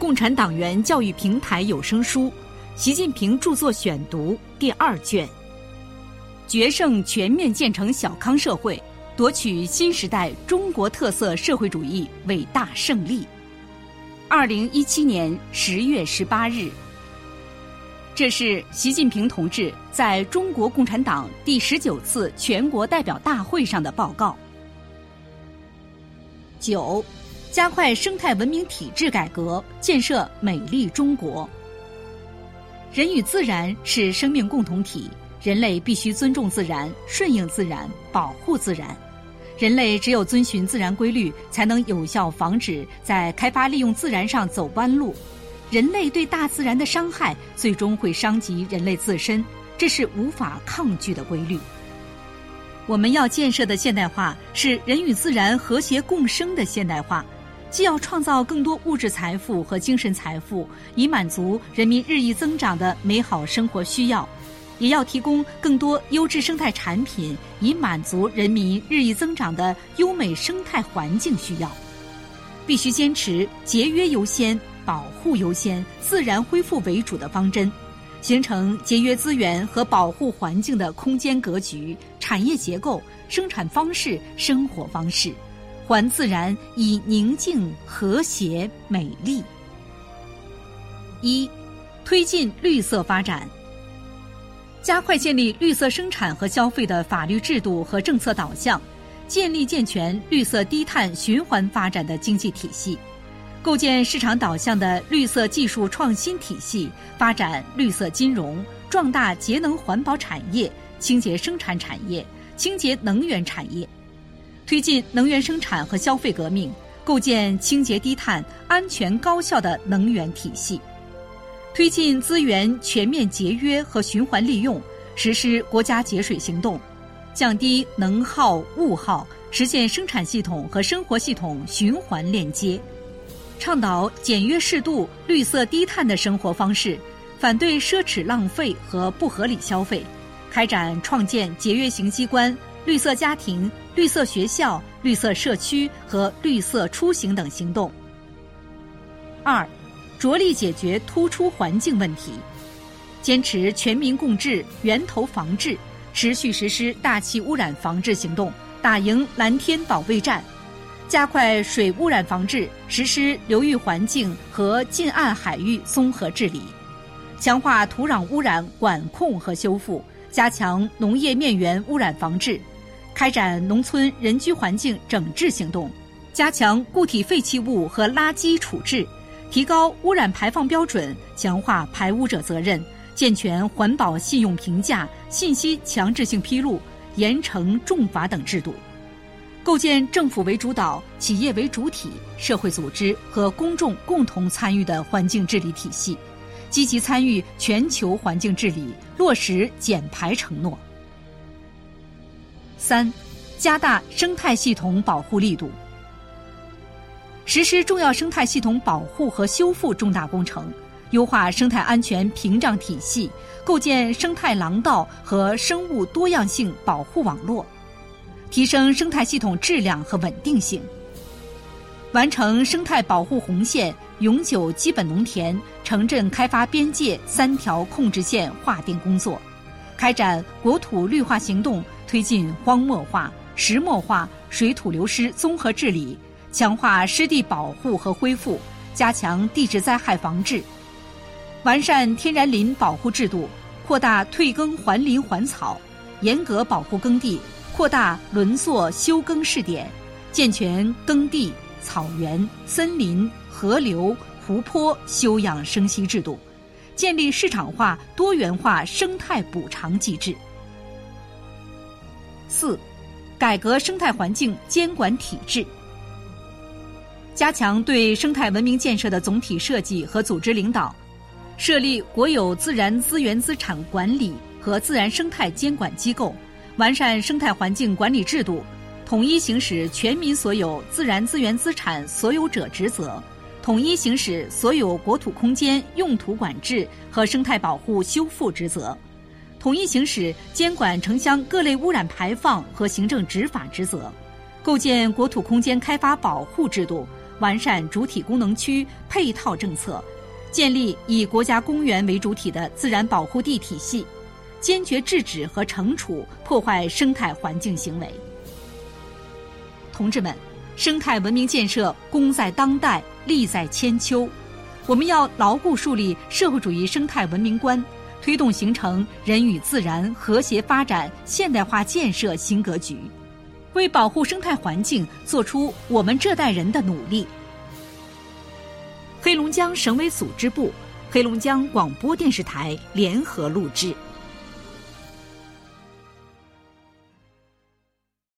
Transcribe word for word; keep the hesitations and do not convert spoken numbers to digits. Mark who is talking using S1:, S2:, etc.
S1: 共产党员教育平台有声书《习近平著作选读》第二卷，决胜全面建成小康社会，夺取新时代中国特色社会主义伟大胜利。二零一七年十月十八日，这是习近平同志在中国共产党第十九次全国代表大会上的报告。九，加快生态文明体制改革，建设美丽中国。人与自然是生命共同体，人类必须尊重自然，顺应自然，保护自然。人类只有遵循自然规律，才能有效防止在开发利用自然上走弯路。人类对大自然的伤害，最终会伤及人类自身，这是无法抗拒的规律。我们要建设的现代化是人与自然和谐共生的现代化，既要创造更多物质财富和精神财富，以满足人民日益增长的美好生活需要，也要提供更多优质生态产品，以满足人民日益增长的优美生态环境需要。必须坚持节约优先、保护优先、自然恢复为主的方针，形成节约资源和保护环境的空间格局、产业结构、生产方式、生活方式，还自然以宁静、和谐、美丽。一、推进绿色发展，加快建立绿色生产和消费的法律制度和政策导向，建立健全绿色低碳循环发展的经济体系，构建市场导向的绿色技术创新体系，发展绿色金融，壮大节能环保产业、清洁生产产业、清洁能源产业，推进能源生产和消费革命，构建清洁低碳、安全高效的能源体系，推进资源全面节约和循环利用，实施国家节水行动，降低能耗、物耗，实现生产系统和生活系统循环链接，倡导简约适度、绿色低碳的生活方式，反对奢侈浪费和不合理消费，开展创建节约型机关、绿色家庭、绿色学校、绿色社区和绿色出行等行动。二、着力解决突出环境问题，坚持全民共治、源头防治，持续实施大气污染防治行动，打赢蓝天保卫战，加快水污染防治，实施流域环境和近岸海域综合治理，强化土壤污染管控和修复，加强农业面源污染防治，开展农村人居环境整治行动，加强固体废弃物和垃圾处置，提高污染排放标准，强化排污者责任，健全环保信用评价、信息强制性披露、严惩重罚等制度，构建政府为主导、企业为主体、社会组织和公众共同参与的环境治理体系，积极参与全球环境治理，落实减排承诺。三、加大生态系统保护力度，实施重要生态系统保护和修复重大工程，优化生态安全屏障体系，构建生态廊道和生物多样性保护网络，提升生态系统质量和稳定性，完成生态保护红线、永久基本农田、城镇开发边界三条控制线划定工作，开展国土绿化行动，推进荒漠化、石墨化、水土流失综合治理，强化湿地保护和恢复，加强地质灾害防治，完善天然林保护制度，扩大退耕还林还草，严格保护耕地，扩大轮作休耕试点，健全耕地、草原、森林、河流、湖泊休养生息制度，建立市场化、多元化生态补偿机制。四、改革生态环境监管体制，加强对生态文明建设的总体设计和组织领导，设立国有自然资源资产管理和自然生态监管机构，完善生态环境管理制度，统一行使全民所有自然资源资产所有者职责，统一行使所有国土空间用途管制和生态保护修复职责，统一行使监管城乡各类污染排放和行政执法职责，构建国土空间开发保护制度， 完善主体功能区配套政策，建立以国家公园为主体的自然保护地体系，坚决制止和惩处破坏生态环境行为。同志们，生态文明建设功在当代，利在千秋。我们要牢固树立社会主义生态文明观，推动形成人与自然和谐发展现代化建设新格局，为保护生态环境做出我们这代人的努力。黑龙江省委组织部、黑龙江广播电视台联合录制。